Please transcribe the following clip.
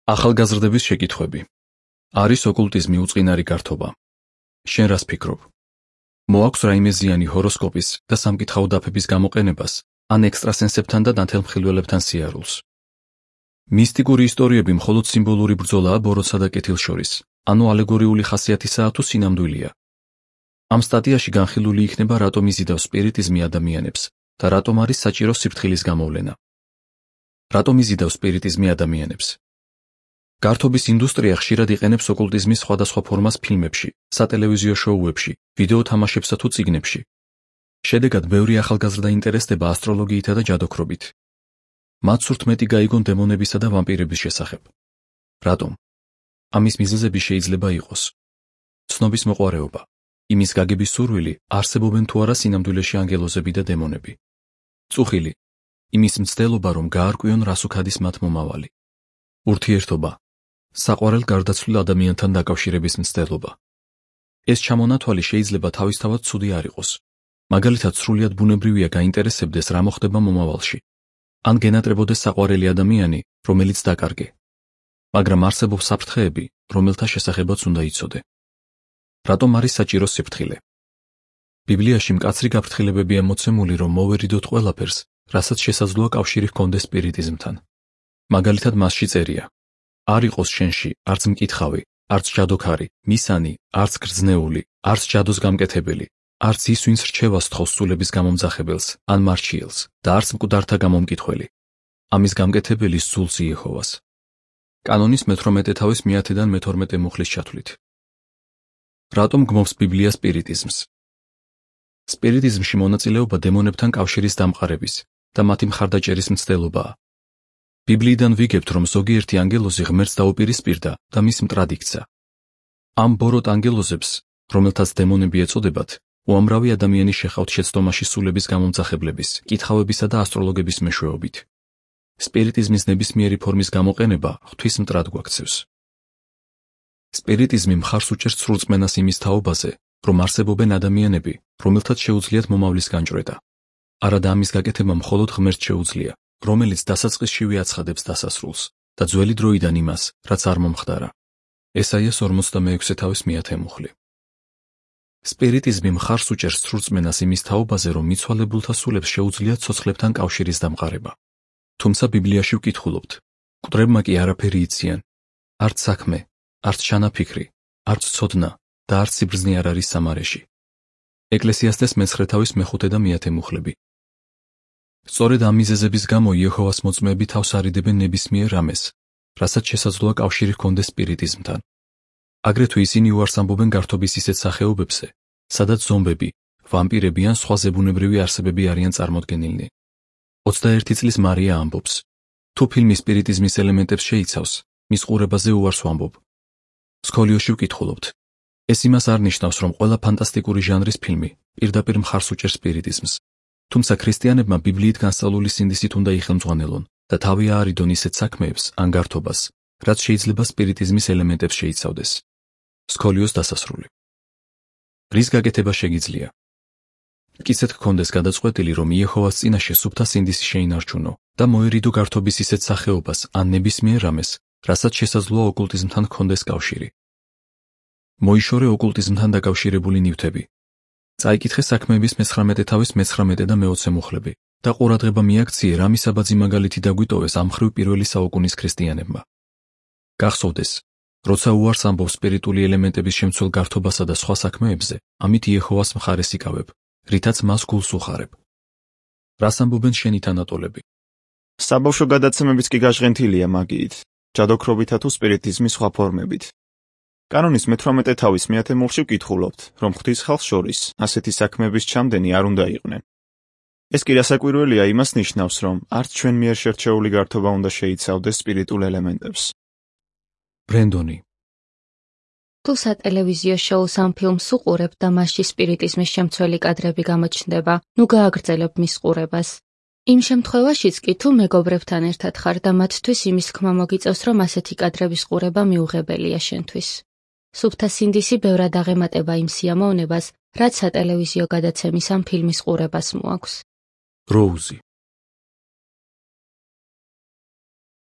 ახალგაზრდების შეკითხვები. არის ოკულტიზმი უწყინარი გართობა? შენ რას ფიქრობ? მოაქვს რაიმე ზიანი ჰოროსკოპის და სამკითხაო დაფების გამოყენებას ან ექსტრასენსებთან და ნათელმხილველებთან სიარულს? მისტიკური ისტორიები მხოლოდ სიმბოლური ბრძოლაა ბოროტსა და კეთილს შორის, ანუ ალეგორიული ხასიათისაა თუ სინამდვილეა? ამ სტატიაში განხილული იქნება რატომ იზიდავს სპირიტიზმი ადამიანებს და რატომ არის საჭირო სიფრთხილის გამოვლენა. რატომ იზიდავს სპირიტიზმი ადამიანებს? გართობის ინდუსტრია ხშირად იყენებს ოკულტიზმის სხვადასხვა ფორმას ფილმებში, სატელევიზიო შოუებში, ვიდეო თამაშებსა თუ წიგნებში. შედეგად ბევრი ახალგაზრდა ინტერესდება ასტროლოგიითა და ჯადოქრობით. მათ სურთ მეტი გაიგონ დემონებისა და ვამპირების შესახებ. რატომ? ამის მიზეზები შეიძლება იყოს ცნობის მოყვარეობა, იმის გაგების სურვილი, არსებობენ თუ არა სინამდვილეში ანგელოზები და დემონები. წუხილი, იმის მცდელობა, რომ გაარკვიონ რას უქადის მათ მომავალი. ურთიერთობა, საყვარელ გარდაცვლილ ადამიანთან დაკავშირების მცდელობა. ეს ჩამონათვალი შეიძლება თავისთავად ცუდი არ იყოს. მაგალითად, სრულიად ბუნებრივია გაინტერესებდეს რა მოხდება მომავალში. ან გენატრებოდეს საყვარელი ადამიანი, რომელიც დაკარგე. მაგრამ არსებობს საფრთხეები, რომელთა შესახებაც უნდა იცოდე. რატომ არის საჭირო სიფრთხილე? ბიბლიაში მკაცრი გაფრთხილებებია მოცემული, რომ მოვერიდოთ ყველაფერს, რასაც შესაძლოა კავშირი ჰქონდეს სპირიტიზმთან. მაგალითად, მასში წერია: არ იყოს შენში არც მკითხავი, არც ჯადოქარი, მისანი, არც გრძნეული, არც ჯადოს გამკეთებელი, არც ის, ვინც რჩევას თხოვს სულების გამომძახებელს ან მარჩიელს და არც მკვდართა გამომკითხველი. ამის გამკეთებელი სულს იეჰოვას. კანონის მე-18 თავის მე-10-დან მე-12 მუხლის ჩათვლით. რატომ გმობს ბიბლია სპირიტიზმს? სპირიტიზმში მონაწილეობა დემონებთან კავშირის დამყარების და მათი მხარდაჭერის მცდელობაა. ბიბლიიდან ვიგებთ, რომ ზოგიერთი ანგელოზი ღმერთს დაუპირისპირდა და მის მტრად იქცა. ამ ბოროტ ანგელოზებს, რომელთაც დემონები ეწოდებათ, უამრავი ადამიანი შეჰყავთ შეცდომაში სულების გამომძახებლების, კითხავებისა და ასტროლოგების მეშვეობით. სპირიტიზმის ნებისმიერი ფორმის გამოყენება ღვთის მტრად გვაქცევს. სპირიტიზმი მხარს უჭერს სრულწმენას იმის თაობაზე, რომ არსებობენ ადამიანები, რომელთაც შეუძლიათ მომავლის განჭრედა. არადა ამის გაკეთება მხოლოდ ღმერთს შეუძლია, რომელიც დასაწყისშივე აცხადებს დასასრულს და ძველი დროიდან იმას, რაც არ მომხდარა. ესაიას 46 თავის მე-10 მუხლი. სპირიტიზმი მხარს უჭერს სრულწმენას იმის თაობაზე, რომ მიცვალებულთა სულებს შეუძლიათ ცოცხლებთან კავშირის დამყარება. თუმცა ბიბლიაში ვკითხულობთ: მკვდრებმა კი არაფერი იციან, არც საქმე, არც ჩანაფიქრი, არც ცოდნა და არც სიბრძნე არ არის სამარეში. ეკლესიასტეს მე-9 თავის მე-5 და მე-10 მუხლები. სწორედ ამ მიზეზების გამო იეჰოვას მოწმეები თავს არიდებენ ნებისმიერ რამეს, რასაც შესაძლოა კავშირი ჰქონდეს სპირიტიზმთან. აგრეთვე ისინი უარს ამბობენ გართობის ისეთ სახეობებზე, სადაც ზომბები, ვამპირები ან სხვა ზებუნებრივი არსებები არიან წარმოდგენილნი. 21 წლის მარია ამბობს: თუ ფილმი სპირიტიზმის ელემენტებს შეიცავს, მის ყურებაზე უარს ვამბობ. სქოლიოში ვკითხულობთ: ეს იმას არ ნიშნავს, რომ ყველა ფანტასტიკური ჟანრის ფილმი პირდაპირ მხარს უჭერს სპირიტიზმს. თუმცა ქრისტიანებმა ბიბლიით განსწავლული სინდისით უნდა იხელმძღვანელონ და თავი აარიდონ ისეთ საქმეებს ან გართობას, რაც შეიძლება სპირიტიზმის ელემენტებს შეიცავდეს. სქოლიოს დასასრული. რის გაკეთება შეგიძლია? მტკიცედ გქონდეს გადაწყვეტილი, რომ იეჰოვას წინაშე სუფთა სინდისი შეინარჩუნო და მოერიდო გართობის ისეთ სახეობას ან ნებისმიერ რამეს, რასაც შესაძლოა ოკულტიზმთან ჰქონდეს კავშირი. მოიშორე ოკულტიზმთან დაკავშირებული ნივთები. წაიკითხე საქმეების მე-19 თავის მე-19 და მე-20 მუხლები და ყურადღება მიაქციე, რა მისაბაძი მაგალითი დაგვიტოვეს ამ მხრივ პირველი საუკუნის ქრისტიანებმა. გახსოვდეს, როცა უარს ამბობ სპირიტული ელემენტების შემცველ გართობასა და სხვა საქმეებზე, ამით იეჰოვას მხარეს იკავებ, რითაც მას გულს უხარებ. რას ამბობენ შენი თანატოლები? საბავშვო გადაცემებიც კი გაჟღენთილია მაგიით, ჯადოქრობითა თუ სპირიტიზმის სხვა ფორმებით. კანონის მე-18 თავის მე-10 მუხლში ვკითხულობთ, რომ ღვთის ხალხს შორის ასეთი საქმეების ჩამდენი არ უნდა იყვნენ. ეს კი რასაკვირველია იმას ნიშნავს, რომ არც ჩვენ მიერ შერჩეული გართობა უნდა შეიცავდეს სპირიტულ ელემენტებს. ბრენდონი. თუ სატელევიზიო შოუს ამ ფილმს უყურებ და მასში სპირიტიზმის შემცველი კადრები გამოჩნდება, ნუ გააგრძელებ მის ყურებას. იმ შემთხვევაშიც კი თუ მეგობრებთან ერთად ხარ და მათთვის იმის თქმა მოგიწევს, რომ ასეთი კადრების ყურება მიუღებელია შენთვის. სუფთა სინდისი ბევრად აღემატება იმ სიამოვნებას, რაც სატელევიზიო გადაცემის ამ ფილმის ყურებას მოაქვს. როუზი.